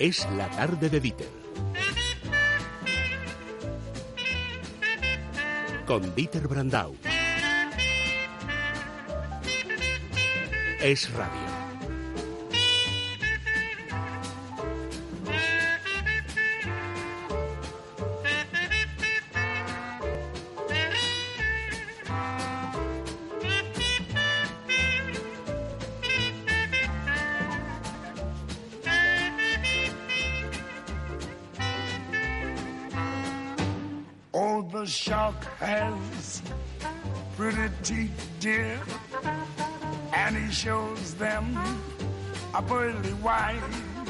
Es la tarde de Dieter. Con Dieter Brandau. Es radio. The shark has pretty teeth, dear, and he shows them a pearly white.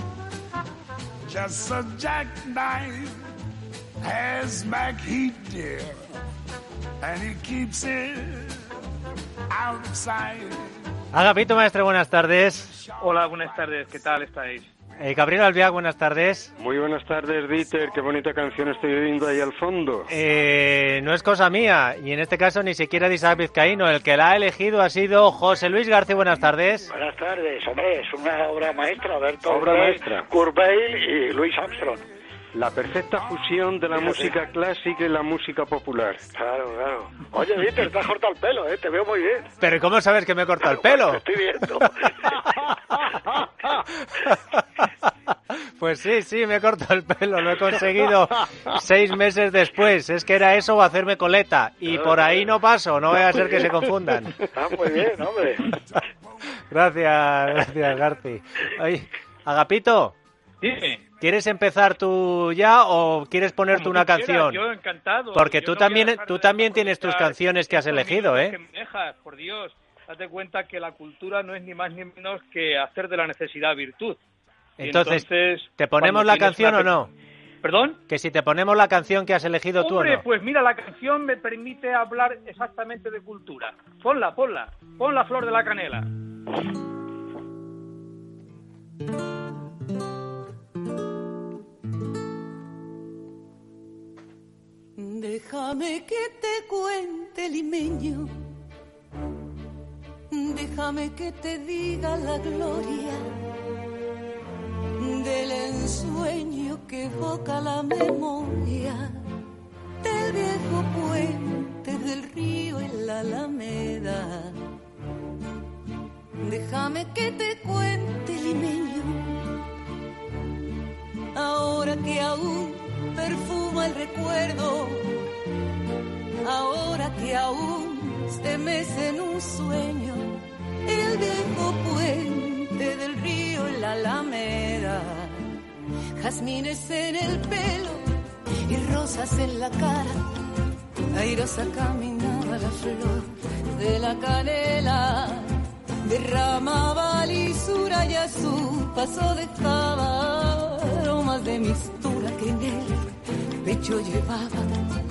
Just a jackknife has McHeath, dear, and he keeps it outside. Agapito Maestre, buenas tardes. Hola, buenas tardes, ¿qué tal estáis? Gabriel Albiac, buenas tardes. Muy buenas tardes, Dieter. Qué bonita canción estoy oyendo ahí al fondo. No es cosa mía, y en este caso ni siquiera de Isaac Vizcaíno. El que la ha elegido ha sido José Luis García. Buenas tardes. Buenas tardes, hombre, es una obra maestra, Obra maestra. Kurt Weill y Louis Armstrong. La perfecta fusión de la música clásica y la música popular. Claro. Oye, Dieter, te has cortado el pelo, te veo muy bien. ¿Pero cómo sabes que me he cortado el pelo? Te estoy viendo. Pues sí, me he cortado el pelo, lo he conseguido 6 meses después. Es que era eso o hacerme coleta. Y por ahí no paso, no vaya a ser que se confundan. Está muy bien, hombre. Gracias, Garci. Oye, Agapito. Dime. ¿Quieres empezar tú ya o quieres ponerte una canción? Yo encantado. Porque yo tú no también tienes tus canciones que has elegido, ¿eh? Que me dejas, por Dios. Date cuenta que la cultura no es ni más ni menos que hacer de la necesidad virtud. Entonces, ¿te ponemos la canción o no? ¿Perdón? Que si te ponemos la canción que has elegido tú o no. Pues mira, la canción me permite hablar exactamente de cultura. Ponla. Pon la flor de la canela. Déjame que te cuente, limeño. Déjame que te diga la gloria del ensueño que evoca la memoria del viejo puente del río en la Alameda. Déjame que te cuente, limeño, ahora que aún perfuma el recuerdo, ahora que aún se mece en un sueño el viejo puente del río en la Alameda. Jazmines en el pelo y rosas en la cara, airosa caminaba la flor de la canela, derramaba lisura y a su paso dejaba aromas de mistura que en el pecho llevaba.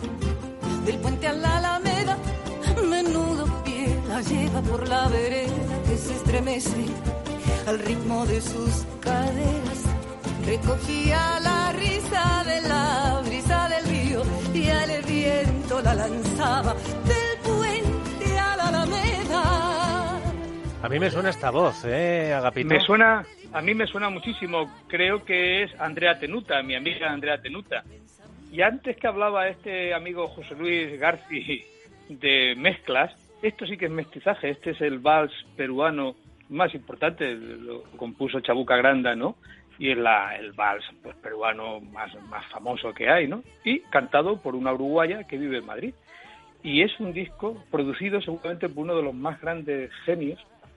Del puente a la Alameda, menudo pie la lleva por la vereda que se estremece al ritmo de sus caderas. Recogía la risa de la brisa del río y al viento la lanzaba del puente a la Alameda. A mí me suena esta voz, Agapito. A mí me suena muchísimo. Creo que es Andrea Tenuta, mi amiga Andrea Tenuta. Y antes que hablaba este amigo José Luis Garci de mezclas, esto sí que es mestizaje. Este es el vals peruano más importante, lo compuso Chabuca Granda, ¿no? Y es el vals pues, peruano más famoso que hay, ¿no? Y cantado por una uruguaya que vive en Madrid. Y es un disco producido seguramente por uno de los más grandes genios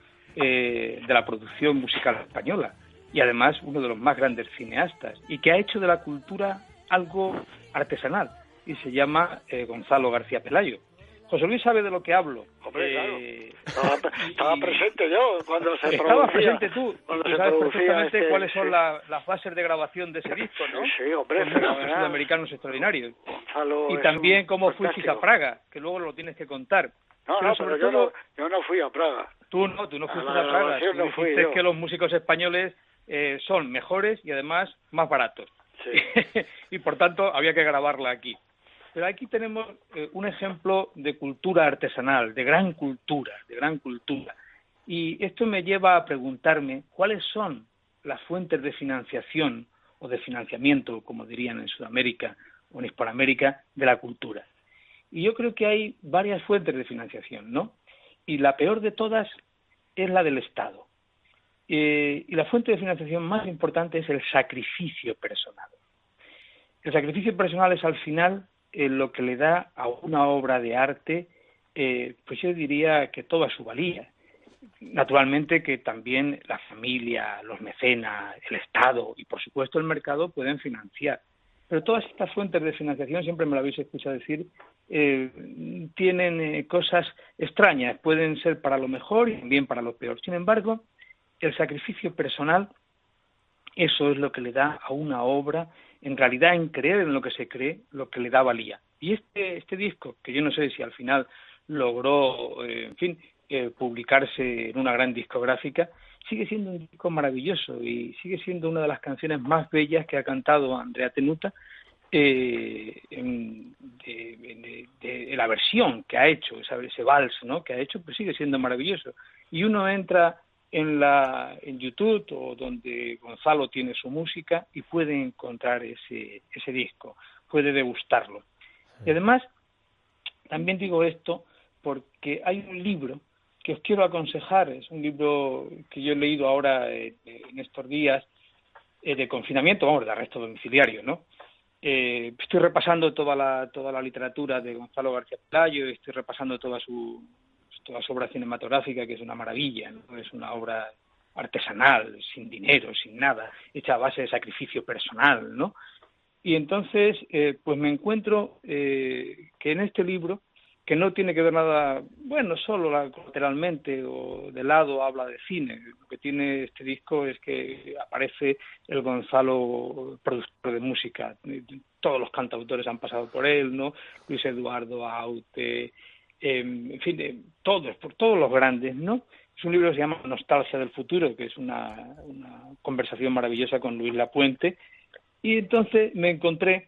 de la producción musical española. Y además uno de los más grandes cineastas. Y que ha hecho de la cultura algo artesanal. Y se llama Gonzalo García Pelayo. José Luis sabe de lo que hablo. Hombre, claro. Estaba presente yo cuando se Estabas producía. presente tú. Cuando Tú se sabes producía perfectamente cuáles son las bases de grabación de ese disco, ¿no? Sí, hombre, Con músicos sudamericanos extraordinarios. Gonzalo Y es también cómo fuiste fantástico. a Praga, que luego lo tienes que contar. Pero yo no fui a Praga. Tú no fuiste A a la Praga. grabación Tú no fui dijiste yo. que los músicos españoles son mejores y además más baratos. Sí. Y por tanto había que grabarla aquí. Pero aquí tenemos un ejemplo de cultura artesanal, de gran cultura. Y esto me lleva a preguntarme cuáles son las fuentes de financiación o de financiamiento, como dirían en Sudamérica o en Hispanoamérica, de la cultura. Y yo creo que hay varias fuentes de financiación, ¿no? Y la peor de todas es la del Estado. Y la fuente de financiación más importante es el sacrificio personal. El sacrificio personal es al final lo que le da a una obra de arte, pues yo diría que toda su valía. Naturalmente que también la familia, los mecenas, el Estado y por supuesto el mercado pueden financiar. Pero todas estas fuentes de financiación, siempre me lo habéis escuchado decir, tienen cosas extrañas, pueden ser para lo mejor y también para lo peor. Sin embargo, el sacrificio personal, eso es lo que le da a una obra, en realidad en creer en lo que se cree, lo que le da valía. Y este disco, que yo no sé si al final logró, publicarse en una gran discográfica, sigue siendo un disco maravilloso y sigue siendo una de las canciones más bellas que ha cantado Andrea Tenuta, de la versión que ha hecho, ese vals, ¿no?, que ha hecho, pues sigue siendo maravilloso. Y uno entra en YouTube o donde Gonzalo tiene su música y puede encontrar ese disco, puede degustarlo. Y además, también digo esto porque hay un libro que os quiero aconsejar, es un libro que yo he leído ahora en estos días de confinamiento, de arresto domiciliario, ¿no? Estoy repasando toda la literatura de Gonzalo García Pelayo, estoy repasando toda su obra cinematográfica, que es una maravilla, ¿no? Es una obra artesanal, sin dinero, sin nada, hecha a base de sacrificio personal, ¿no? Y entonces, pues me encuentro que en este libro, que no tiene que ver nada, solo colateralmente o de lado habla de cine. Lo que tiene este disco es que aparece el Gonzalo, productor de música. Todos los cantautores han pasado por él, ¿no? Luis Eduardo Aute, todos los grandes, ¿no? Es un libro que se llama Nostalgia del futuro, que es una conversación maravillosa con Luis Lapuente. Y entonces me encontré,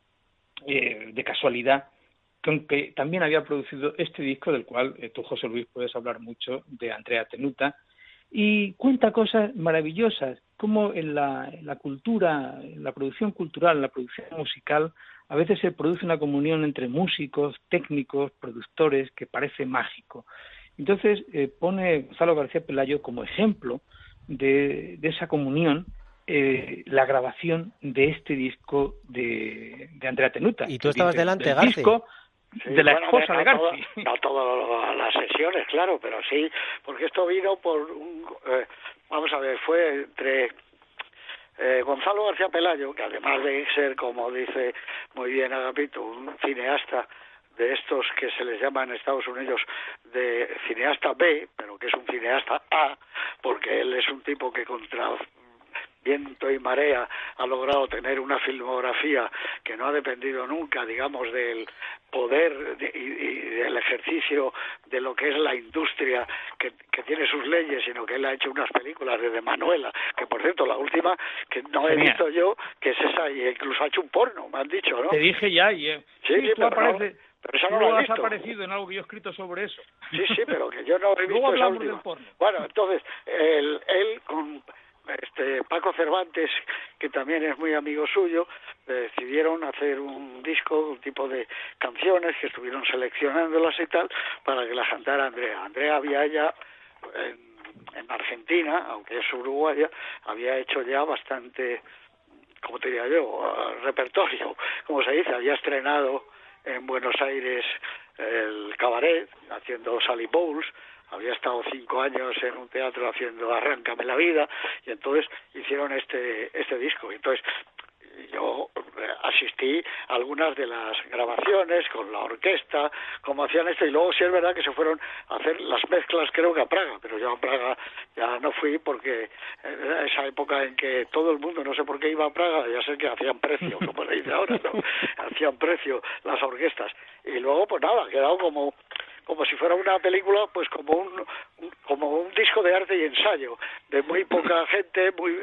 de casualidad, con que también había producido este disco, del cual tú, José Luis, puedes hablar mucho, de Andrea Tenuta, y cuenta cosas maravillosas, como en la cultura, en la producción cultural, en la producción musical, a veces se produce una comunión entre músicos, técnicos, productores, que parece mágico. Entonces pone Gonzalo García Pelayo como ejemplo de esa comunión, la grabación de este disco de Andrea Tenuta. ¿Y tú estabas delante, del Garci? Disco de la esposa de Garci. No todas las sesiones, claro, pero sí, porque esto vino por vamos a ver, fue entre Gonzalo García Pelayo, que además de ser, como dice muy bien Agapito, un cineasta de estos que se les llama en Estados Unidos de cineasta B, pero que es un cineasta A, porque él es un tipo que contra viento y marea ha logrado tener una filmografía que no ha dependido nunca, digamos, del poder y del ejercicio de lo que es la industria que tiene sus leyes, sino que él ha hecho unas películas de Manuela, que por cierto la última que no he visto yo, que es esa, y incluso ha hecho un porno, me han dicho, ¿no? Te dije ya, sí, pero aparece, pero eso no lo he has visto. aparecido en algo que yo he escrito sobre eso. Sí, pero que yo no he visto Luego esa hablamos última. del porno. Bueno, entonces, él con Paco Cervantes, que también es muy amigo suyo, decidieron hacer un disco, un tipo de canciones que estuvieron seleccionándolas y tal, para que las cantara Andrea. Andrea había ya, en Argentina, aunque es uruguaya, había hecho ya bastante, como te diría yo, repertorio, como se dice, había estrenado en Buenos Aires el Cabaret, haciendo Sally Bowles, había estado 5 años en un teatro haciendo Arráncame la vida, y entonces hicieron este disco. Entonces yo asistí a algunas de las grabaciones con la orquesta, como hacían esto, y luego sí es verdad que se fueron a hacer las mezclas, creo que a Praga, pero yo a Praga ya no fui porque era esa época en que todo el mundo, no sé por qué iba a Praga, ya sé que hacían precio, como se dice ahora, ¿no? Hacían precio las orquestas. Y luego, pues nada, ha quedado como si fuera una película, pues como un disco de arte y ensayo, de muy poca gente, muy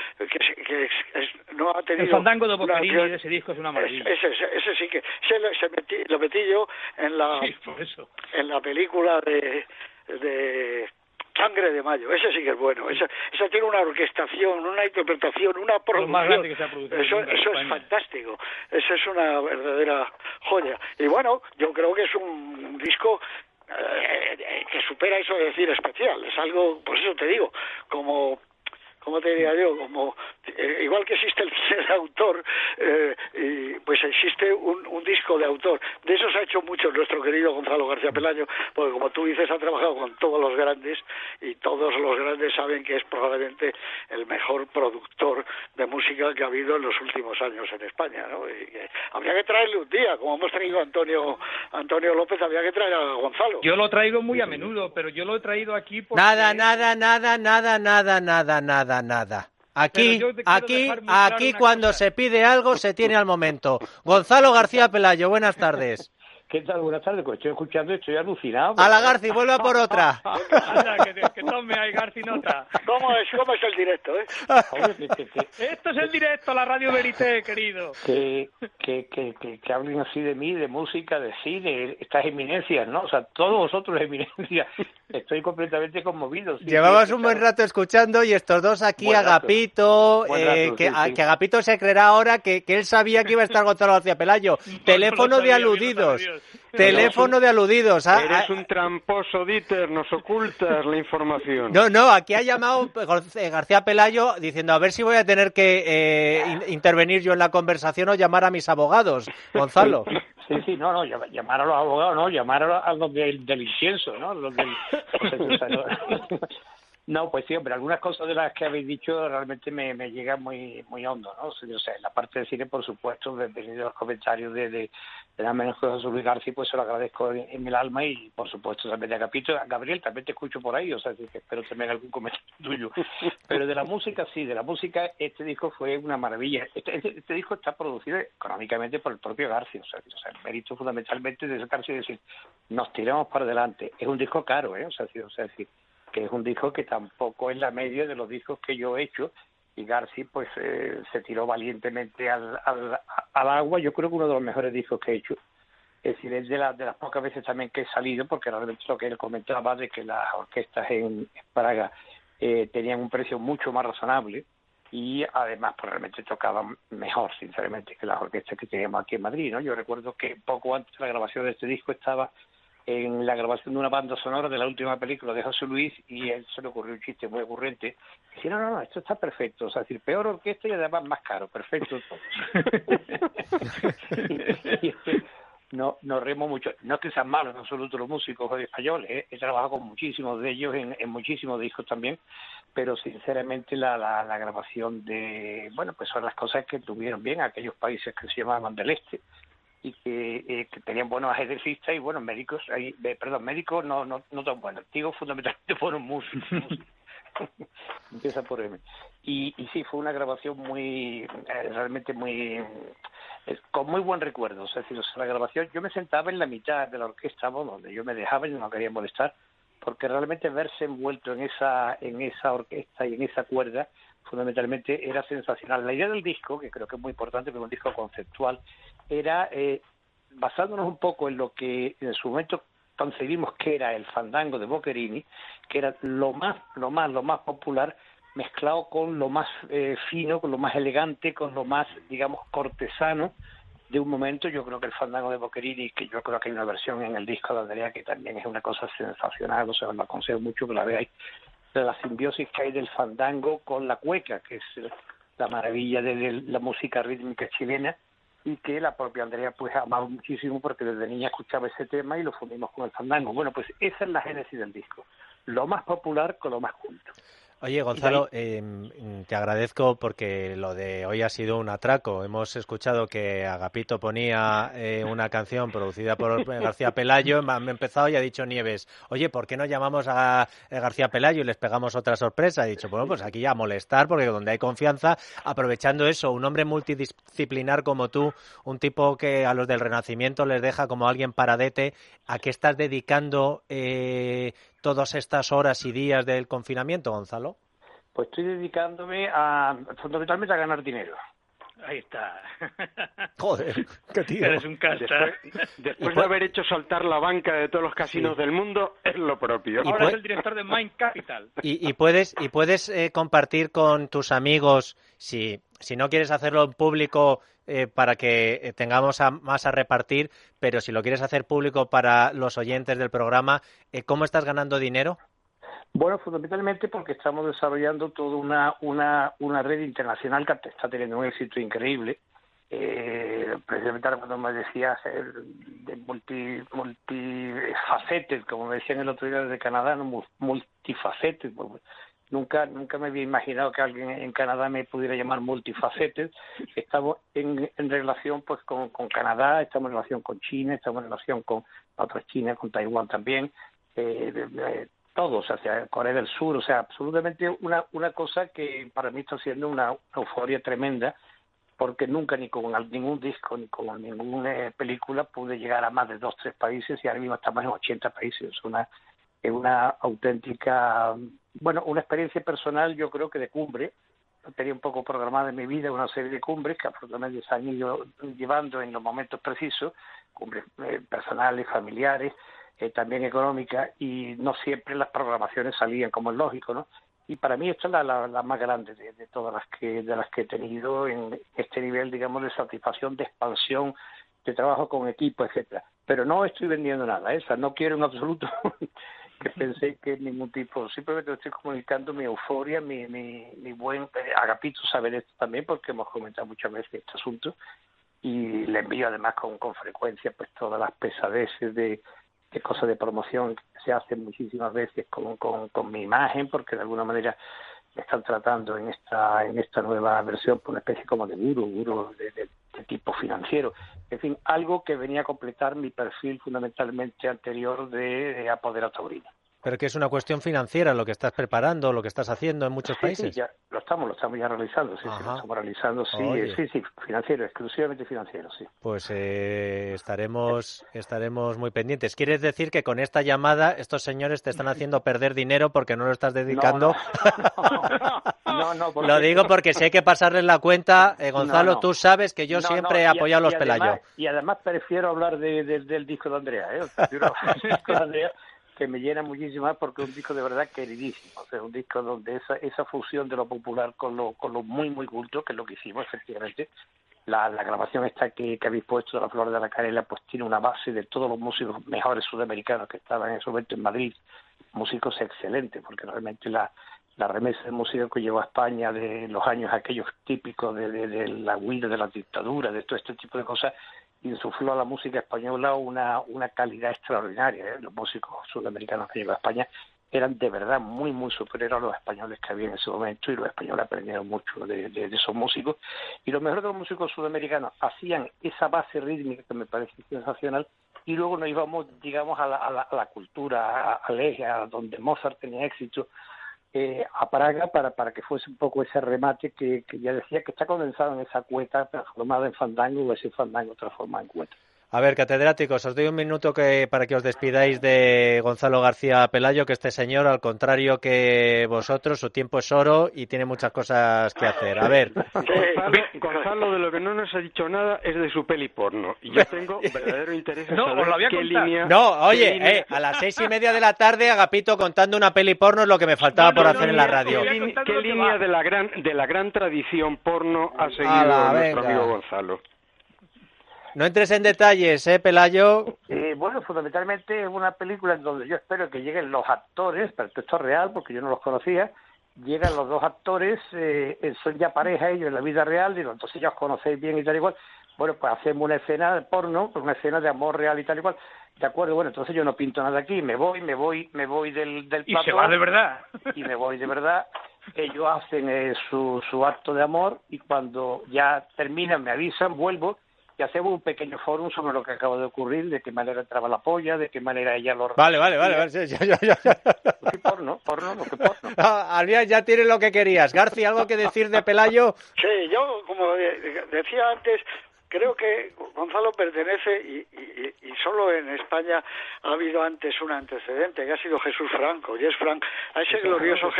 no ha tenido... El fandango de Boccherini de ese disco es una maravilla. Ese sí que... lo metí yo en la película de Sangre de Mayo, ese sí que es bueno. Esa tiene una orquestación, una interpretación, una producción. Lo más grande que se ha producido Eso en es España. fantástico. Eso es una verdadera joya. Y bueno, yo creo que es un disco que supera eso de decir especial. Es algo, pues eso te digo, como... ¿Cómo te diría yo? Como igual que existe el cine de autor, pues existe un disco de autor. De eso se ha hecho mucho nuestro querido Gonzalo García Pelayo, porque como tú dices, ha trabajado con todos los grandes y todos los grandes saben que es probablemente el mejor productor de música que ha habido en los últimos años en España, ¿no? Y que habría que traerle un día, como hemos traído a Antonio López, habría que traer a Gonzalo. Yo lo traigo muy a menudo, pero yo lo he traído aquí porque... Nada. Aquí Pero yo te quiero dejar muy claro una cuando cosa. se pide algo se tiene al momento. Gonzalo García Pelayo, buenas tardes. ¿Qué tal? Buenas tardes. Pues estoy escuchando y estoy alucinado. A la Garci, vuelve a por otra. Anda, que tome ahí Garci nota. ¿Cómo es el directo, eh? Hombre, Esto es el directo, la Radio Verité, querido. que hablen así de mí, de música, de cine, estas eminencias, ¿no? O sea, todos vosotros eminencias. Estoy completamente conmovido. Sí, Llevabas sí, un buen rato escuchando y estos dos aquí, Buen rato. Agapito, Buen rato, que sí. Agapito se creerá ahora que él sabía que iba a estar Gonzalo García Pelayo. Teléfono lo de sabía, aludidos. bien lo sabía. Teléfono de aludidos. Eres un tramposo, Dieter, nos ocultas la información. No, aquí ha llamado García Pelayo diciendo a ver si voy a tener que intervenir yo en la conversación o llamar a mis abogados, Gonzalo. Sí, no, llamar a los abogados, no, llamar a los del incienso, ¿no? Los del... o sea, no, pues sí, hombre, algunas cosas de las que habéis dicho realmente me llegan muy hondo, ¿no? O sea, en la parte de cine, por supuesto, bienvenido a los comentarios de la menos José Luis García, pues se lo agradezco en el alma y, por supuesto, también de Agapito. Gabriel, también te escucho por ahí, o sea, que espero también algún comentario tuyo. Pero de la música, sí, este disco fue una maravilla. Este disco está producido económicamente por el propio García, o sea, el mérito fundamentalmente de sentarse y decir, nos tiramos para adelante. Es un disco caro, o sea, que es un disco que tampoco es la media de los discos que yo he hecho, y García pues se tiró valientemente al agua. Yo creo que uno de los mejores discos que he hecho, es decir, es de las pocas veces también que he salido, porque realmente lo que él comentaba de que las orquestas en Praga tenían un precio mucho más razonable y además pues realmente tocaban mejor, sinceramente, que las orquestas que teníamos aquí en Madrid, ¿no? Yo recuerdo que poco antes de la grabación de este disco estaba en la grabación de una banda sonora de la última película de José Luis y a él se le ocurrió un chiste muy ocurrente. Dice, no, esto está perfecto, o sea, es decir, peor orquesta y además más caro, perfecto todo. y nos reímos mucho. No es que sean malos en absoluto los músicos españoles, he trabajado con muchísimos de ellos en muchísimos discos también, pero sinceramente la grabación pues son las cosas que tuvieron bien aquellos países que se llamaban del Este y que tenían buenos ajedrecistas y buenos médicos, médicos no tan buenos, digo fundamentalmente buenos músicos. Empieza por M. Y sí, fue una grabación realmente muy con muy buen recuerdo. O sea, la grabación, yo me sentaba en la mitad de la orquesta, donde yo me dejaba y no quería molestar, porque realmente verse envuelto en esa orquesta y en esa cuerda fundamentalmente era sensacional. La idea del disco, que creo que es muy importante, porque es un disco conceptual, era basándonos un poco en lo que en su momento concebimos que era el fandango de Boccherini, que era lo más popular, mezclado con lo más fino, con lo más elegante, con lo más, digamos, cortesano de un momento. Yo creo que el fandango de Boccherini, que yo creo que hay una versión en el disco de Andrea que también es una cosa sensacional, o sea, os lo aconsejo mucho que la veáis, de la simbiosis que hay del fandango con la cueca, que es la maravilla de la música rítmica chilena, y que la propia Andrea pues ha amado muchísimo porque desde niña escuchaba ese tema y lo fundimos con el fandango. Bueno, pues esa es la génesis del disco, lo más popular con lo más culto. Oye, Gonzalo, te agradezco porque lo de hoy ha sido un atraco. Hemos escuchado que Agapito ponía una canción producida por García Pelayo, me ha empezado y ha dicho Nieves, oye, ¿por qué no llamamos a García Pelayo y les pegamos otra sorpresa? He dicho, bueno, pues aquí a molestar, porque donde hay confianza, aprovechando eso, un hombre multidisciplinar como tú, un tipo que a los del Renacimiento les deja como alguien paradete, ¿a qué estás dedicando todas estas horas y días del confinamiento, Gonzalo? Pues estoy dedicándome fundamentalmente a ganar dinero. Ahí está. Joder, qué tío. Eres un casta. Después de haber hecho saltar la banca de todos los casinos del mundo, es lo propio. Ahora es el director de Mind Capital. Y puedes compartir con tus amigos, si no quieres hacerlo en público para que tengamos más a repartir, pero si lo quieres hacer público para los oyentes del programa, ¿cómo estás ganando dinero? Bueno, fundamentalmente porque estamos desarrollando toda una red internacional que está teniendo un éxito increíble. Precisamente cuando me decías de multifaceted, como me decían el otro día desde Canadá, no, multifaceted. Nunca me había imaginado que alguien en Canadá me pudiera llamar multifaceted. Estamos en relación pues con Canadá, estamos en relación con China, estamos en relación con otras China, con Taiwán también. Todos, hacia Corea del Sur, o sea, absolutamente una cosa que para mí está siendo una euforia tremenda, porque nunca ni con ningún disco ni con ninguna película pude llegar a más de 2-3 países y ahora mismo estamos en 80 países. Es una auténtica, bueno, una experiencia personal, yo creo que de cumbre. Tenía un poco programada en mi vida una serie de cumbres que afortunadamente se han ido llevando en los momentos precisos, cumbres personales, familiares, también económica, y no siempre las programaciones salían como es lógico, ¿no? Y para mí esta es la más grande de todas las que he tenido en este nivel, digamos, de satisfacción, de expansión, de trabajo con equipo, etcétera. Pero no estoy vendiendo nada, o sea, no quiero en absoluto que pensé que ningún tipo, simplemente estoy comunicando mi euforia, mi buen Agapito sabe esto también, porque hemos comentado muchas veces este asunto, y le envío además con frecuencia pues todas las pesadeces de cosas de promoción que se hacen muchísimas veces con mi imagen, porque de alguna manera me están tratando en esta nueva versión por una especie como de gurú de tipo financiero. En fin, algo que venía a completar mi perfil fundamentalmente anterior de apoderado taurino. Pero que es una cuestión financiera lo que estás preparando, lo que estás haciendo en muchos países. Sí, ya lo estamos ya realizando, sí, lo estamos realizando, sí, financiero, exclusivamente financiero, sí. Pues estaremos muy pendientes. ¿Quieres decir que con esta llamada estos señores te están haciendo perder dinero porque no lo estás dedicando? No, porque... Lo digo porque si hay que pasarles la cuenta, Gonzalo, tú sabes que yo siempre he apoyado a los Pelayo. Y además prefiero hablar del disco de Andrea, prefiero hablar del disco de Andrea, que me llena muchísimo más porque es un disco de verdad queridísimo, o sea, un disco donde esa fusión de lo popular con lo muy muy culto, que es lo que hicimos efectivamente. La grabación esta que habéis puesto de La Flor de la Canela pues tiene una base de todos los músicos mejores sudamericanos que estaban en ese momento en Madrid, músicos excelentes, porque realmente la remesa de música que llevó a España de los años aquellos típicos de la huida de la dictadura, de todo este tipo de cosas, insufló a la música española una calidad extraordinaria. Los músicos sudamericanos que llegó a España eran de verdad muy muy superiores a los españoles que había en ese momento, y los españoles aprendieron mucho de esos músicos, y lo mejor de los músicos sudamericanos hacían esa base rítmica que me parece sensacional, y luego nos íbamos, digamos, a la cultura, al eje, a donde Mozart tenía éxito, a Praga, para que fuese un poco ese remate que ya decía que está condensado en esa cueta transformada en fandango, o ese fandango transformado en cueta. A ver, catedráticos, os doy un minuto para que os despidáis de Gonzalo García Pelayo, que este señor, al contrario que vosotros, su tiempo es oro y tiene muchas cosas que hacer. A ver. Gonzalo, de lo que no nos ha dicho nada es de su peli porno. Y yo tengo verdadero interés en saber qué línea... No, oye, a las 6:30 de la tarde, Agapito contando una peli porno es lo que me faltaba por hacer en la radio. ¿Qué línea de la gran tradición porno ha seguido nuestro amigo Gonzalo? No entres en detalles, Pelayo. Bueno, fundamentalmente es una película en donde yo espero que lleguen los actores, pero esto es real porque yo no los conocía, llegan los dos actores, son ya pareja ellos en la vida real, digo, entonces ya os conocéis bien y tal y cual, bueno, pues hacemos una escena de porno, una escena de amor real y tal y cual, de acuerdo, bueno, entonces yo no pinto nada aquí, me voy del plató. Y se va de verdad. Y me voy de verdad. Ellos hacen su acto de amor y cuando ya terminan me avisan, vuelvo, y hacemos un pequeño fórum sobre lo que acaba de ocurrir, de qué manera entraba la polla, de qué manera ella lo... Vale. Sí, Sí, porno. Albián, ya tienes lo que querías. García, ¿algo que decir de Pelayo? Sí, yo, como decía antes, creo que Gonzalo pertenece, y solo en España ha habido antes un antecedente, que ha sido Jesús Franco, Jess Frank, a ese glorioso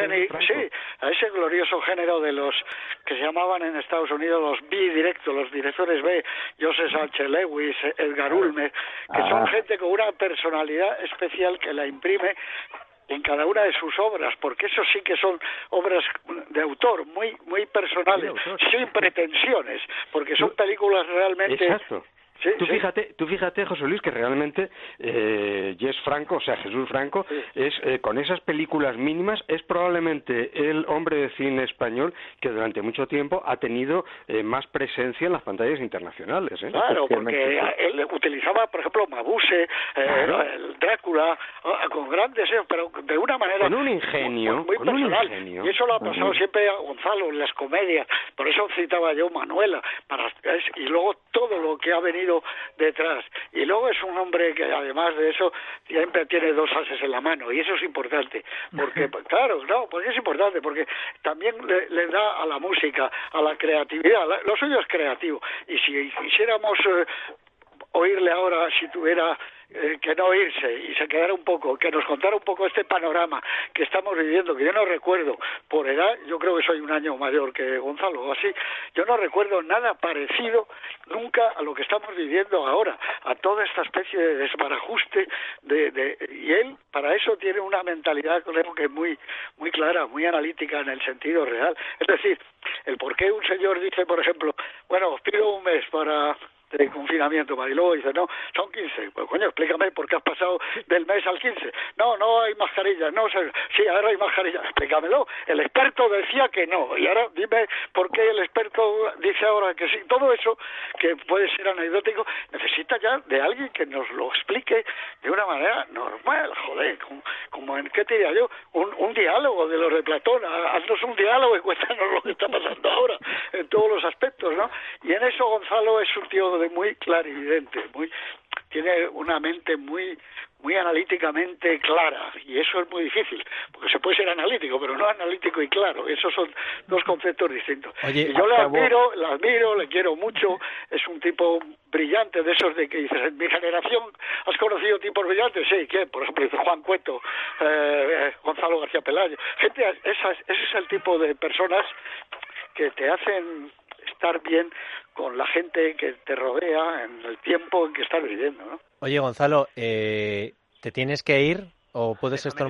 género de los que se llamaban en Estados Unidos los B-directos, los directores B, Joseph Sánchez Lewis, Edgar Ulmer, que son gente con una personalidad especial que la imprime en cada una de sus obras, porque eso sí que son obras de autor, muy personales, sin pretensiones, porque son películas realmente... Exacto. Sí, tú fíjate, José Luis, que realmente Jess Franco, o sea, Jesús Franco, es con esas películas mínimas, es probablemente el hombre de cine español que durante mucho tiempo ha tenido más presencia en las pantallas internacionales. Claro, porque él utilizaba, por ejemplo, Mabuse, el Drácula, con grandes, pero de una manera... Con un ingenio. Muy personal. Y eso lo ha pasado siempre a Gonzalo en las comedias, por eso citaba yo Manuela, y luego todo lo que ha venido detrás, y luego es un hombre que además de eso siempre tiene dos ases en la mano, y eso es importante, porque porque es importante, porque también le da a la música, a la creatividad, lo suyo es creativo, y si quisiéramos oírle ahora, si tuviera que no irse y se quedara un poco, que nos contara un poco este panorama que estamos viviendo, que yo no recuerdo, por edad, yo creo que soy un año mayor que Gonzalo o así, yo no recuerdo nada parecido nunca a lo que estamos viviendo ahora, a toda esta especie de desbarajuste y él para eso tiene una mentalidad, creo que muy clara, muy analítica en el sentido real, es decir, el por qué un señor dice, por ejemplo, bueno, os pido un mes para de confinamiento, Mariló, dice, no, son 15. Pues coño, explícame por qué has pasado del mes al 15. No hay mascarillas, sí, ahora hay mascarillas, explícamelo. El experto decía que no, y ahora dime por qué el experto dice ahora que sí. Todo eso, que puede ser anecdótico, necesita ya de alguien que nos lo explique de una manera normal, joder, como en, ¿qué te diría yo? Un diálogo de los de Platón, haznos un diálogo y cuéntanos lo que está pasando ahora, en todos los aspectos, ¿no? Y en eso Gonzalo es un tío de muy clarividente, tiene una mente muy analíticamente clara, y eso es muy difícil, porque se puede ser analítico, pero no analítico y claro, esos son dos conceptos distintos. Oye, y yo le admiro, le quiero mucho, es un tipo brillante, de esos de que dices, en mi generación has conocido tipos brillantes, sí, ¿quién? Por ejemplo, Juan Cueto, Gonzalo García Pelayo, ese es el tipo de personas que te hacen estar bien con la gente que te rodea en el tiempo en que estás viviendo, ¿no? Oye, Gonzalo, ¿te tienes que ir o puedes estar...?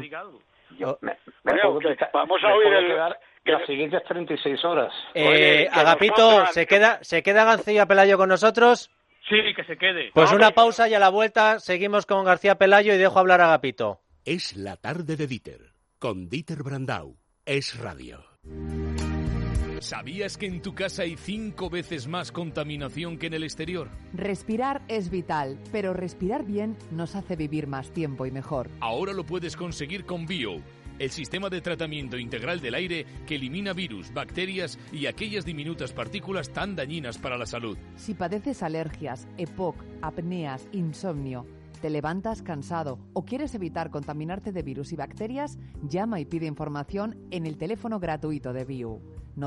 Vamos a oír las siguientes 36 horas. Agapito, ¿se queda García Pelayo con nosotros? Sí, que se quede. Pues una pausa y a la vuelta seguimos con García Pelayo y dejo hablar a Agapito. Es la tarde de Dieter, con Dieter Brandau. Es radio. ¿Sabías que en tu casa hay 5 veces más contaminación que en el exterior? Respirar es vital, pero respirar bien nos hace vivir más tiempo y mejor. Ahora lo puedes conseguir con Bio, el sistema de tratamiento integral del aire que elimina virus, bacterias y aquellas diminutas partículas tan dañinas para la salud. Si padeces alergias, EPOC, apneas, insomnio, te levantas cansado o quieres evitar contaminarte de virus y bacterias, llama y pide información en el teléfono gratuito de Bio,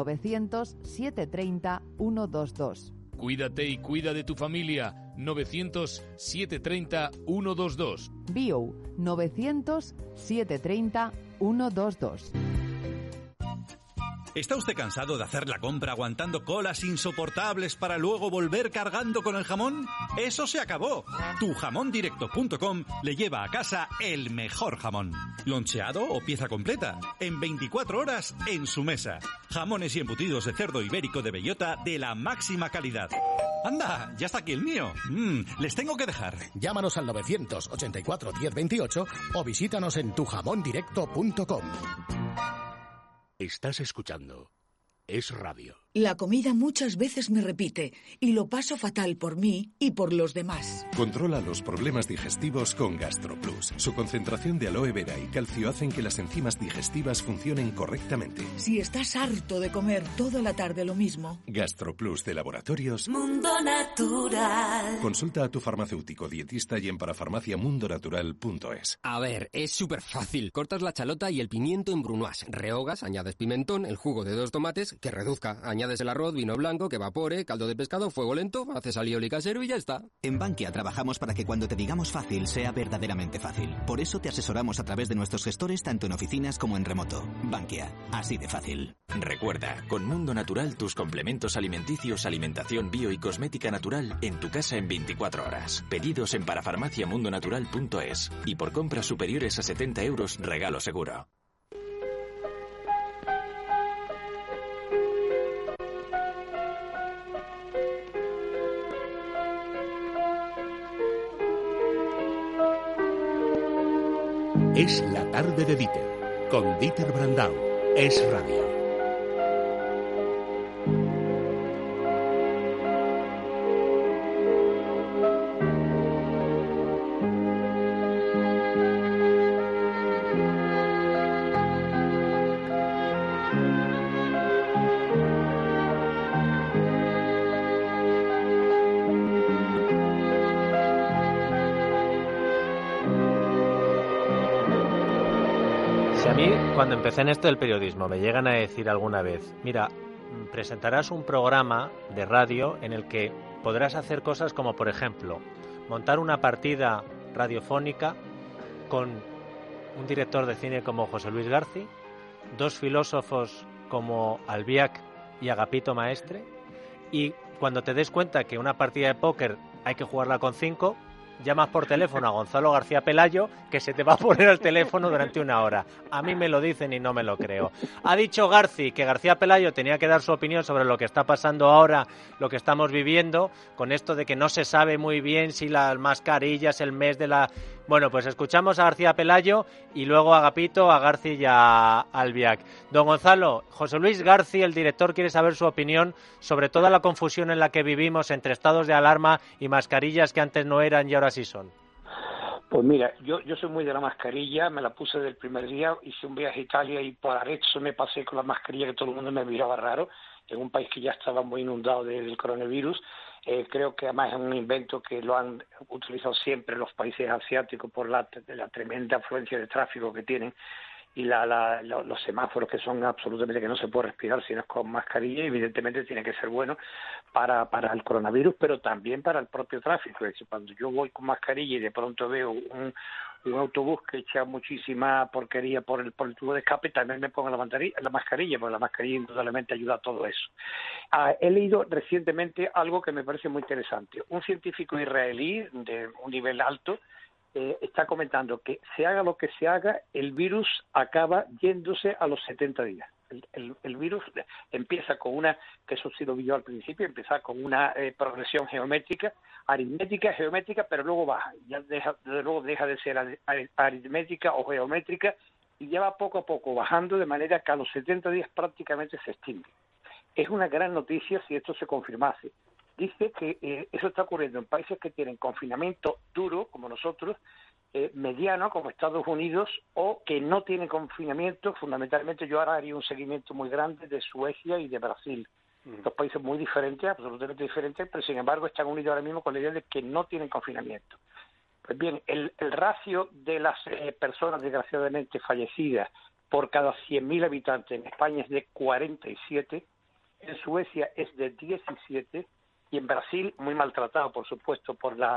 900-730-122. Cuídate y cuida de tu familia, 900-730-122. Bio, 900-730-122. ¿Está usted cansado de hacer la compra aguantando colas insoportables para luego volver cargando con el jamón? ¡Eso se acabó! Tujamondirecto.com le lleva a casa el mejor jamón. Loncheado o pieza completa, en 24 horas en su mesa. Jamones y embutidos de cerdo ibérico de bellota de la máxima calidad. ¡Anda! ¡Ya está aquí el mío! Les tengo que dejar. Llámanos al 984 1028 o visítanos en tujamondirecto.com. Estás escuchando Es Radio. La comida muchas veces me repite y lo paso fatal por mí y por los demás. Controla los problemas digestivos con GastroPlus. Su concentración de aloe vera y calcio hacen que las enzimas digestivas funcionen correctamente. Si estás harto de comer toda la tarde lo mismo... GastroPlus de Laboratorios Mundo Natural. Consulta a tu farmacéutico dietista y en parafarmaciamundonatural.es. A ver, es súper fácil. Cortas la chalota y el pimiento en brunoise. Rehogas, añades pimentón, el jugo de 2 tomates, que reduzca. Añades añades el arroz, vino blanco, que evapore, caldo de pescado, fuego lento, haces alioli casero y ya está. En Bankia trabajamos para que cuando te digamos fácil sea verdaderamente fácil. Por eso te asesoramos a través de nuestros gestores tanto en oficinas como en remoto. Bankia, así de fácil. Recuerda, con Mundo Natural tus complementos alimenticios, alimentación bio y cosmética natural en tu casa en 24 horas. Pedidos en parafarmaciamundonatural.es y por compras superiores a 70 euros regalo seguro. Es la tarde de Dieter, con Dieter Brandau. Es Radio. Cuando empecé en esto del periodismo me llegan a decir alguna vez, mira, presentarás un programa de radio en el que podrás hacer cosas como, por ejemplo, montar una partida radiofónica con un director de cine como José Luis García, dos filósofos como Albiach y Agapito Maestre, y cuando te des cuenta que una partida de póker hay que jugarla con 5, llamas por teléfono a Gonzalo García Pelayo, que se te va a poner al teléfono durante una hora. A mí me lo dicen y no me lo creo. Ha dicho García que García Pelayo tenía que dar su opinión sobre lo que está pasando ahora, lo que estamos viviendo, con esto de que no se sabe muy bien si las mascarillas, el mes de la... Bueno, pues escuchamos a García Pelayo y luego a Agapito, a García y a Albiach. Don Gonzalo, José Luis García, el director, quiere saber su opinión sobre toda la confusión en la que vivimos entre estados de alarma y mascarillas que antes no eran y ahora sí son. Pues mira, yo soy muy de la mascarilla, me la puse del primer día, hice un viaje a Italia y por Arezzo me pasé con la mascarilla que todo el mundo me miraba raro, en un país que ya estaba muy inundado del coronavirus. Creo que además es un invento que lo han utilizado siempre los países asiáticos por la tremenda afluencia de tráfico que tienen y los semáforos que son absolutamente que no se puede respirar si no es con mascarilla, y evidentemente tiene que ser bueno para el coronavirus, pero también para el propio tráfico. Es decir, cuando yo voy con mascarilla y de pronto veo un autobús que echa muchísima porquería por el tubo de escape, también me pongo la mascarilla, porque la mascarilla indudablemente ayuda a todo eso. He leído recientemente algo que me parece muy interesante. Un científico israelí de un nivel alto está comentando que se haga lo que se haga, el virus acaba yéndose a los 70 días. El virus empieza con una, que eso sí lo vi yo al principio, empieza con una progresión geométrica, aritmética, geométrica, pero luego baja. Ya luego deja de ser aritmética o geométrica y ya va poco a poco bajando, de manera que a los 70 días prácticamente se extingue. Es una gran noticia si esto se confirmase. Dice que eso está ocurriendo en países que tienen confinamiento duro, como nosotros, mediano, como Estados Unidos, o que no tienen confinamiento. Fundamentalmente yo ahora haría un seguimiento muy grande de Suecia y de Brasil. Dos países muy diferentes, absolutamente diferentes, pero sin embargo están unidos ahora mismo con la idea de que no tienen confinamiento. Pues bien, el ratio de las personas desgraciadamente fallecidas por cada 100.000 habitantes en España es de 47, en Suecia es de 17, y en Brasil, muy maltratado, por supuesto, por la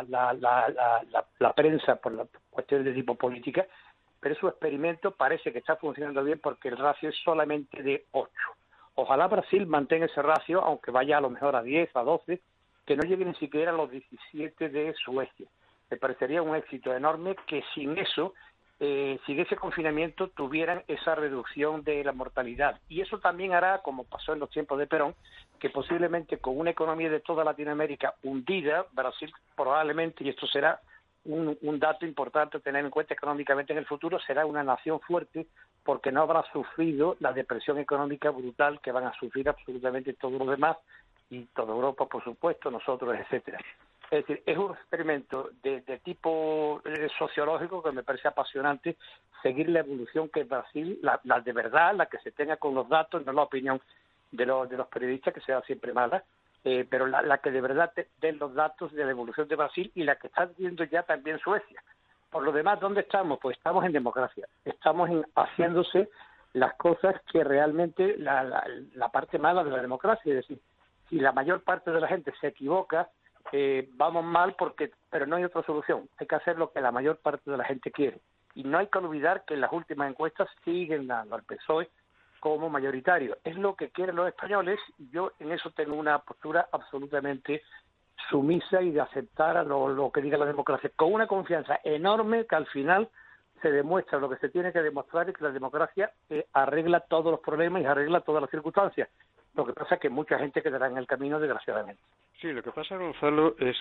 prensa, por las cuestiones de tipo política, pero su experimento parece que está funcionando bien porque el ratio es solamente de 8. Ojalá Brasil mantenga ese ratio, aunque vaya a lo mejor a 10, a 12, que no llegue ni siquiera a los 17 de Suecia. Me parecería un éxito enorme que sin eso, sin ese confinamiento, tuvieran esa reducción de la mortalidad. Y eso también hará, como pasó en los tiempos de Perón, que posiblemente con una economía de toda Latinoamérica hundida, Brasil probablemente, y esto será un dato importante a tener en cuenta económicamente en el futuro, será una nación fuerte porque no habrá sufrido la depresión económica brutal que van a sufrir absolutamente todos los demás, y toda Europa, por supuesto, nosotros, etcétera. Es decir, es un experimento de tipo sociológico que me parece apasionante seguir la evolución que Brasil, la de verdad, la que se tenga con los datos, no la opinión de los periodistas, que sea siempre mala, pero la que de verdad den los datos de la evolución de Brasil y la que está viendo ya también Suecia. Por lo demás, ¿dónde estamos? Pues estamos en democracia, estamos haciéndose las cosas que realmente la parte mala de la democracia. Es decir, si la mayor parte de la gente se equivoca, vamos mal, pero no hay otra solución. Hay que hacer lo que la mayor parte de la gente quiere. Y no hay que olvidar que en las últimas encuestas siguen dando al PSOE como mayoritario. Es lo que quieren los españoles, y yo en eso tengo una postura absolutamente sumisa y de aceptar a lo que diga la democracia, con una confianza enorme que al final se demuestra lo que se tiene que demostrar, y que la democracia arregla todos los problemas y arregla todas las circunstancias. Lo que pasa es que mucha gente quedará en el camino, desgraciadamente. Sí, lo que pasa, Gonzalo, es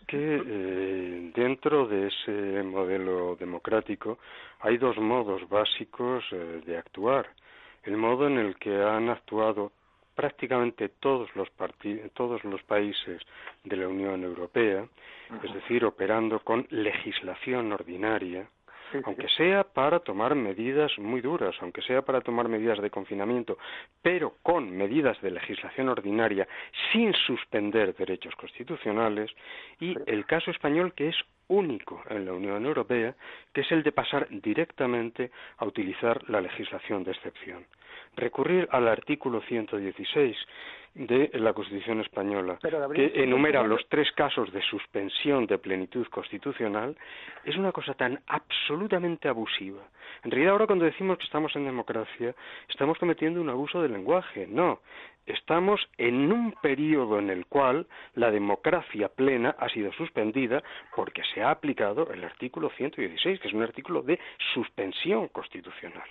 que dentro de ese modelo democrático hay dos modos básicos de actuar. El modo en el que han actuado prácticamente todos los países de la Unión Europea, es decir, operando con legislación ordinaria, aunque sea para tomar medidas muy duras, aunque sea para tomar medidas de confinamiento, pero con medidas de legislación ordinaria sin suspender derechos constitucionales, y el caso español, que es único en la Unión Europea, que es el de pasar directamente a utilizar la legislación de excepción. Recurrir al artículo 116 de la Constitución española, que enumera los 3 casos de suspensión de plenitud constitucional, es una cosa tan absolutamente abusiva. En realidad, ahora cuando decimos que estamos en democracia, estamos cometiendo un abuso del lenguaje. No, estamos en un periodo en el cual la democracia plena ha sido suspendida porque se ha aplicado el artículo 116, que es un artículo de suspensión constitucional.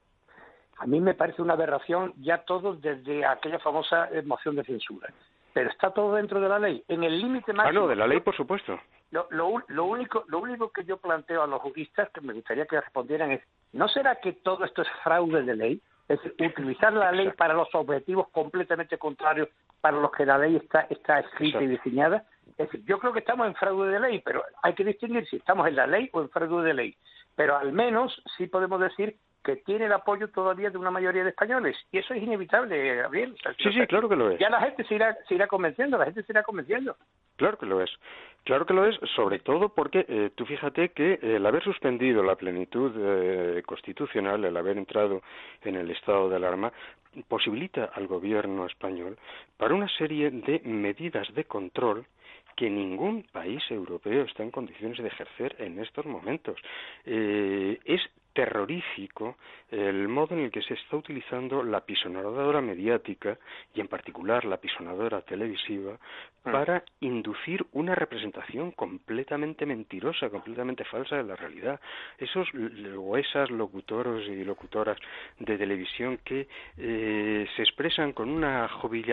A mí me parece una aberración ya todo desde aquella famosa moción de censura. Pero está todo dentro de la ley, en el límite máximo. No, de la ley, por supuesto. Lo único que yo planteo a los juristas, que me gustaría que respondieran, es: ¿no será que todo esto es fraude de ley? Es decir, utilizar la ley para los objetivos completamente contrarios para los que la ley está escrita y diseñada. Es decir, yo creo que estamos en fraude de ley, pero hay que distinguir si estamos en la ley o en fraude de ley. Pero al menos sí podemos decir que tiene el apoyo todavía de una mayoría de españoles, y eso es inevitable, Gabriel. Sí, claro que lo es. Ya la gente se irá convenciendo, Claro que lo es, sobre todo porque tú fíjate que el haber suspendido la plenitud constitucional, el haber entrado en el estado de alarma, posibilita al gobierno español para una serie de medidas de control que ningún país europeo está en condiciones de ejercer en estos momentos. Es terrorífico el modo en el que se está utilizando la pisonadora mediática, y en particular la pisonadora televisiva, para inducir una representación completamente mentirosa, completamente falsa de la realidad. Esas locutores y locutoras de televisión que se expresan con una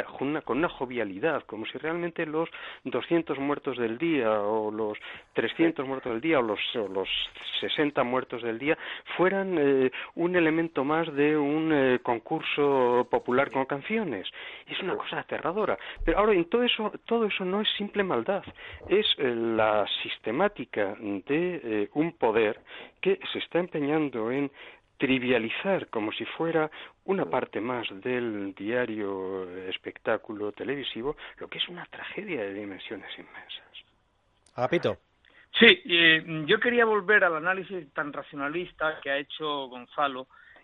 jovialidad, como si realmente los 200 muertos del día, o los 300 muertos del día, o los 60 muertos del día fueran un elemento más de un concurso popular con canciones. Es una cosa aterradora. Pero ahora, en todo eso no es simple maldad, es la sistemática de un poder que se está empeñando en trivializar como si fuera una parte más del diario espectáculo televisivo, lo que es una tragedia de dimensiones inmensas. Agapito. Sí, yo quería volver al análisis tan racionalista que ha hecho Gonzalo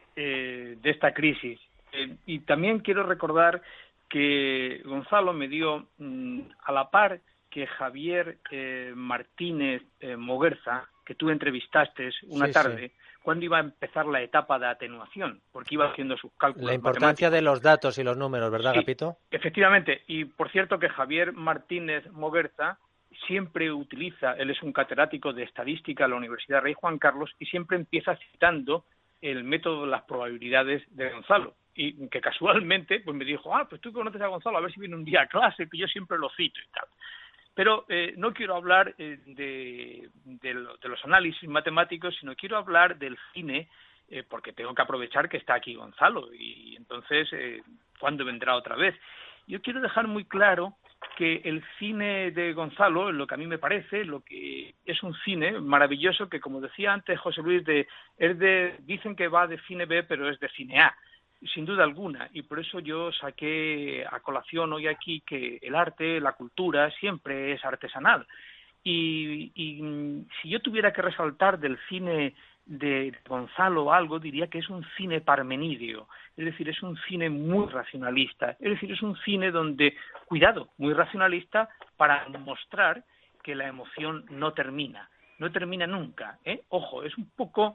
de esta crisis. Y también quiero recordar que Gonzalo me dio a la par que Javier Martínez Moguerza, que tú entrevistaste una tarde, cuando iba a empezar la etapa de atenuación, porque iba haciendo sus cálculos. La importancia de los datos y los números, ¿verdad, Agapito? Efectivamente. Y, por cierto, que Javier Martínez Moguerza siempre utiliza, él es un catedrático de estadística en la Universidad Rey Juan Carlos, y siempre empieza citando el método de las probabilidades de Gonzalo, y que casualmente pues me dijo, pues tú conoces a Gonzalo, a ver si viene un día a clase, que yo siempre lo cito y tal. Pero no quiero hablar de los análisis matemáticos, sino quiero hablar del cine, porque tengo que aprovechar que está aquí Gonzalo, y entonces, ¿cuándo vendrá otra vez? Yo quiero dejar muy claro que el cine de Gonzalo, lo que a mí me parece, lo que es un cine maravilloso, que como decía antes José Luis, dicen que va de cine B, pero es de cine A, sin duda alguna, y por eso yo saqué a colación hoy aquí que el arte, la cultura, siempre es artesanal. Y si yo tuviera que resaltar del cine de Gonzalo Algo diría que es un cine parmenídeo, es decir, es un cine muy racionalista, es decir, es un cine donde, cuidado, muy racionalista para mostrar que la emoción no termina nunca, ¿eh? Ojo, es un poco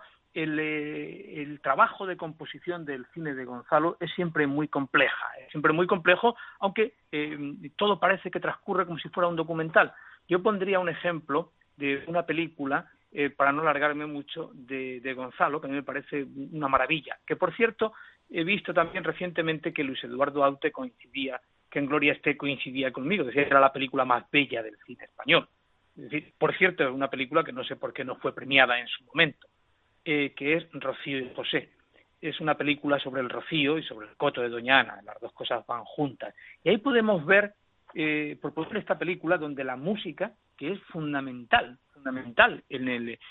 el trabajo de composición del cine de Gonzalo es siempre muy complejo, aunque todo parece que transcurre como si fuera un documental. Yo pondría un ejemplo de una película, para no alargarme mucho, de Gonzalo, que a mí me parece una maravilla, que por cierto he visto también recientemente que Luis Eduardo Aute que en Gloria esté coincidía conmigo, decía que era la película más bella del cine español. Es decir, por cierto, es una película que no sé por qué no fue premiada en su momento, que es Rocío y José. Es una película sobre el rocío y sobre el coto de Doña Ana, las dos cosas van juntas. Y ahí podemos ver, por ejemplo, esta película donde la música, que es fundamental en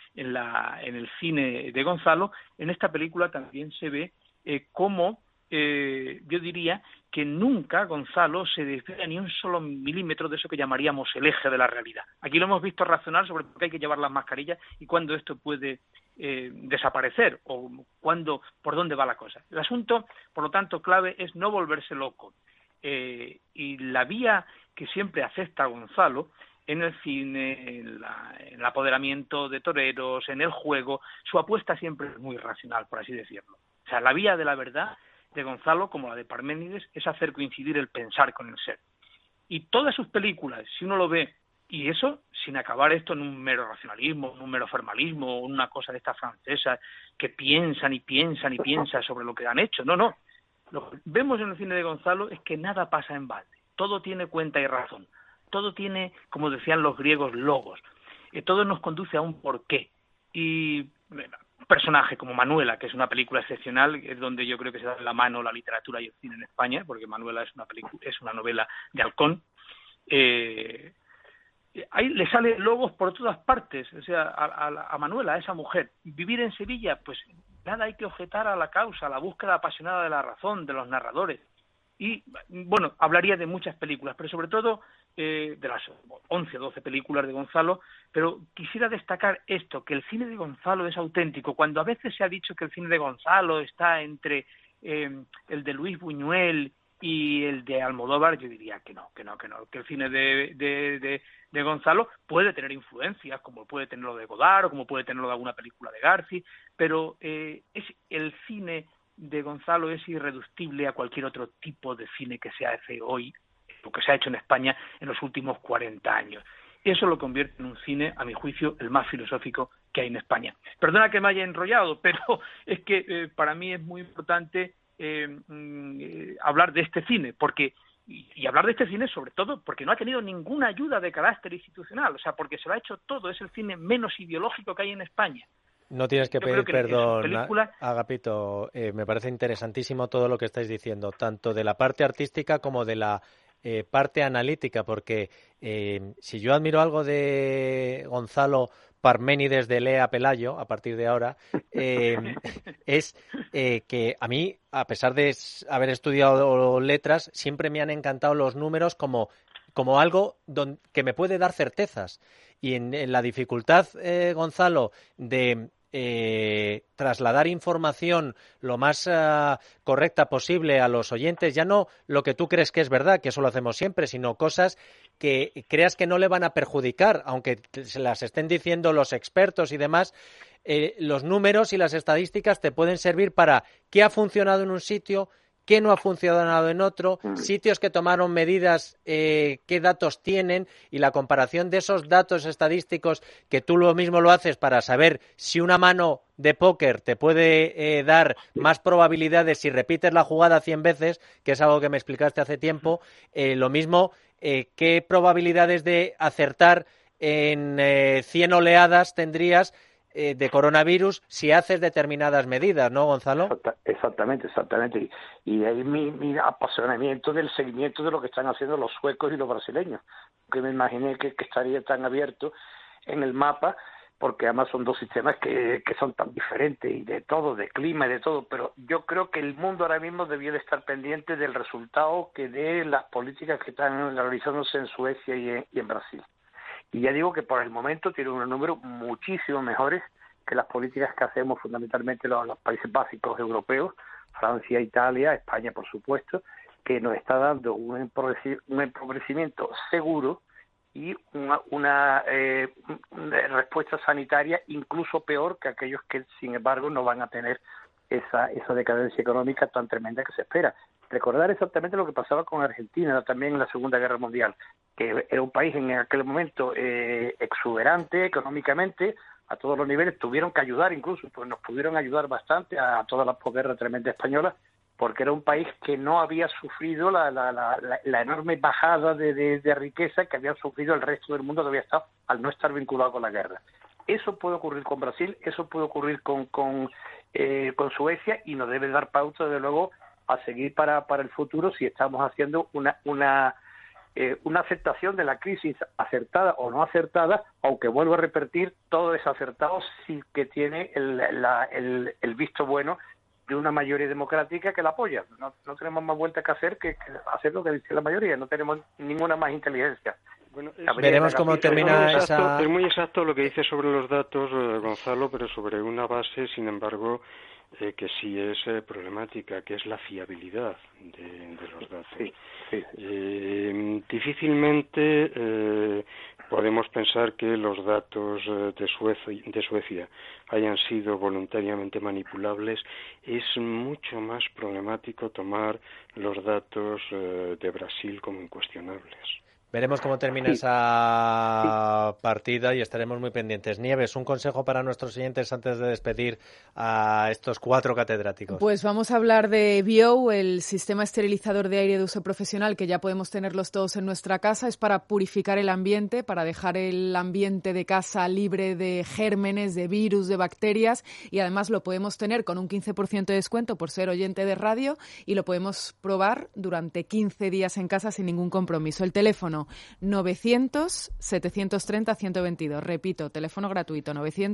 el cine de Gonzalo, en esta película también se ve cómo, yo diría que nunca Gonzalo se desvía ni un solo milímetro de eso que llamaríamos el eje de la realidad. Aquí lo hemos visto razonar sobre por qué hay que llevar las mascarillas y cuándo esto puede desaparecer o por dónde va la cosa. El asunto, por lo tanto, clave es no volverse loco. Y la vía que siempre acepta Gonzalo en el cine, en el apoderamiento de toreros, en el juego, su apuesta siempre es muy racional, por así decirlo. O sea, la vía de la verdad de Gonzalo, como la de Parménides, es hacer coincidir el pensar con el ser. Y todas sus películas, si uno lo ve, y eso sin acabar esto en un mero racionalismo, en un mero formalismo, o una cosa de estas francesas que piensan y piensan y piensan sobre lo que han hecho. No. Lo que vemos en el cine de Gonzalo es que nada pasa en balde. Todo tiene cuenta y razón. Todo tiene, como decían los griegos, logos. Todo nos conduce a un porqué. Y un personaje como Manuela, que es una película excepcional, es donde yo creo que se da la mano la literatura y el cine en España, porque Manuela es una novela de Halcón. Ahí le salen logos por todas partes, o sea, a Manuela, a esa mujer. Vivir en Sevilla, pues nada hay que objetar a la causa, a la búsqueda apasionada de la razón, de los narradores. Y, bueno, hablaría de muchas películas, pero sobre todo de las 11 o 12 películas de Gonzalo, pero quisiera destacar esto, que el cine de Gonzalo es auténtico. Cuando a veces se ha dicho que el cine de Gonzalo está entre el de Luis Buñuel y el de Almodóvar, yo diría que no, que el cine de Gonzalo puede tener influencias, como puede tenerlo de Godard o como puede tenerlo de alguna película de Garci, pero el cine de Gonzalo es irreductible a cualquier otro tipo de cine que se hace hoy, lo que se ha hecho en España en los últimos 40 años. Eso lo convierte en un cine, a mi juicio, el más filosófico que hay en España. Perdona que me haya enrollado, pero es que para mí es muy importante hablar de este cine, y hablar de este cine sobre todo porque no ha tenido ninguna ayuda de carácter institucional, o sea, porque se lo ha hecho todo, es el cine menos ideológico que hay en España. No tienes que pedir perdón, Agapito. Me parece interesantísimo todo lo que estáis diciendo, tanto de la parte artística como de la parte analítica, porque si yo admiro algo de Gonzalo Parménides de Lea Pelayo, a partir de ahora, es que a mí, a pesar de haber estudiado letras, siempre me han encantado los números como algo que me puede dar certezas. Y en la dificultad, Gonzalo, de trasladar información lo más correcta posible a los oyentes, ya no lo que tú crees que es verdad, que eso lo hacemos siempre, sino cosas que creas que no le van a perjudicar, aunque se las estén diciendo los expertos y demás. Los números y las estadísticas te pueden servir para qué ha funcionado en un sitio, qué no ha funcionado en otro, sitios que tomaron medidas, qué datos tienen, y la comparación de esos datos estadísticos, que tú lo mismo lo haces para saber si una mano de póker te puede dar más probabilidades si repites la jugada 100 veces, que es algo que me explicaste hace tiempo. Lo mismo, qué probabilidades de acertar en 100 oleadas tendrías de coronavirus si haces determinadas medidas, ¿no, Gonzalo? Exactamente. Y ahí mi apasionamiento del seguimiento de lo que están haciendo los suecos y los brasileños, que me imaginé que estaría tan abierto en el mapa, porque además son dos sistemas que son tan diferentes, y de todo, de clima y de todo, pero yo creo que el mundo ahora mismo debía de estar pendiente del resultado que de las políticas que están realizándose en Suecia y en Brasil. Y ya digo que por el momento tiene unos números muchísimo mejores que las políticas que hacemos fundamentalmente los países básicos europeos, Francia, Italia, España, por supuesto, que nos está dando un empobrecimiento seguro y una respuesta sanitaria incluso peor que aquellos que, sin embargo, no van a tener esa decadencia económica tan tremenda que se espera. Recordar exactamente lo que pasaba con Argentina también en la Segunda Guerra Mundial, que era un país en aquel momento exuberante económicamente, a todos los niveles, tuvieron que ayudar incluso, pues nos pudieron ayudar bastante a toda la posguerra tremenda española, porque era un país que no había sufrido la enorme bajada de riqueza que había sufrido el resto del mundo que había estado al no estar vinculado con la guerra. Eso puede ocurrir con Brasil, eso puede ocurrir con Suecia, y nos debe dar pauta, desde luego, a seguir para el futuro si estamos haciendo una aceptación de la crisis acertada o no acertada, aunque vuelvo a repetir, todo es acertado sí que tiene el visto bueno de una mayoría democrática que la apoya. No tenemos más vuelta que hacer que hacer lo que dice la mayoría, no tenemos ninguna más inteligencia. Bueno, veremos cómo termina esa... Es muy exacto lo que dice sobre los datos, Gonzalo, pero sobre una base, sin embargo, que sí es problemática, que es la fiabilidad de los datos. Sí. Difícilmente podemos pensar que los datos de Suecia hayan sido voluntariamente manipulables. Es mucho más problemático tomar los datos de Brasil como incuestionables. Veremos cómo termina esa partida y estaremos muy pendientes. Nieves, un consejo para nuestros oyentes antes de despedir a estos 4 catedráticos. Pues vamos a hablar de Bio, el sistema esterilizador de aire de uso profesional, que ya podemos tenerlos todos en nuestra casa. Es para purificar el ambiente, para dejar el ambiente de casa libre de gérmenes, de virus, de bacterias, y además lo podemos tener con un 15% de descuento por ser oyente de radio, y lo podemos probar durante 15 días en casa sin ningún compromiso. El teléfono 900-730-122. Repito, teléfono gratuito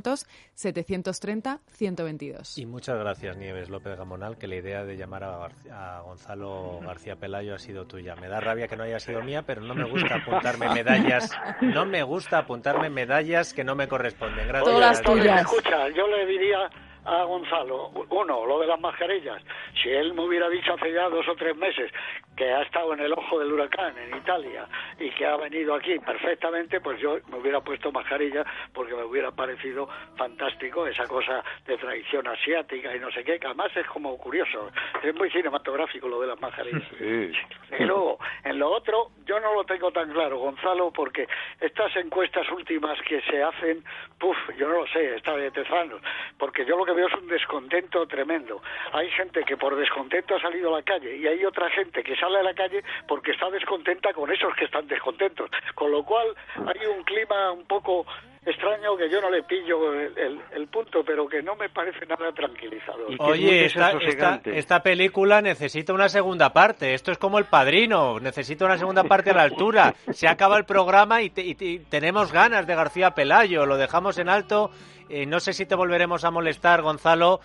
900-730-122. Y muchas gracias, Nieves López Gamonal, que la idea de llamar a Gonzalo García Pelayo ha sido tuya. Me da rabia que no haya sido mía, pero no me gusta apuntarme medallas. No me gusta apuntarme medallas que no me corresponden. Gracias. Todas tuyas. Escucha, yo le diría a Gonzalo, lo de las mascarillas. Si él me hubiera dicho hace ya 2 o 3 meses que ha estado en el ojo del huracán en Italia y que ha venido aquí perfectamente, pues yo me hubiera puesto mascarilla, porque me hubiera parecido fantástico esa cosa de tradición asiática y no sé qué, que además es como curioso, es muy cinematográfico lo de las mascarillas. Sí. Y luego, en lo otro, yo no lo tengo tan claro, Gonzalo, porque estas encuestas últimas que se hacen, yo no lo sé, está de tezanos, porque yo lo que veo es un descontento tremendo. Hay gente que por descontento ha salido a la calle, y hay otra gente que sale a la calle porque está descontenta con esos que están descontentos, con lo cual hay un clima un poco extraño que yo no le pillo el punto, pero que no me parece nada tranquilizador. Oye, esta película necesita una segunda parte. Esto es como El Padrino, necesita una segunda parte a la altura. Se acaba el programa y tenemos ganas de García Pelayo. Lo dejamos en alto. No sé si te volveremos a molestar, Gonzalo,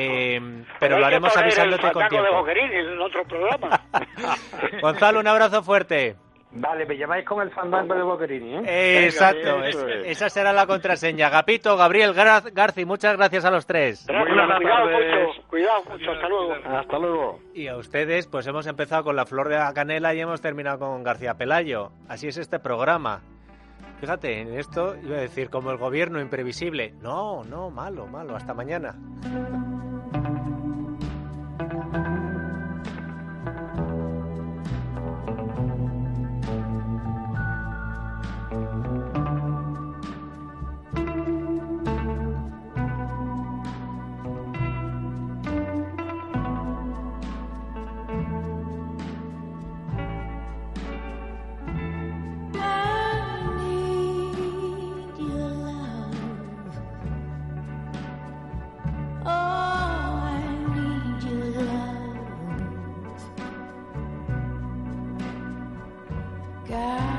pero lo haremos avisándote con tiempo. De Boquerini en otro programa. Gonzalo, un abrazo fuerte. Vale, me llamáis con el fandango de Boquerini, ¿eh? Exacto, esa será la contraseña. Agapito, Gabriel, Garci, muchas gracias a los 3. Cuidado mucho, hasta luego. Hasta luego. Y a ustedes, pues hemos empezado con la flor de la canela y hemos terminado con García Pelayo. Así es este programa. Fíjate, en esto iba a decir como el gobierno imprevisible. No, malo, hasta mañana. God.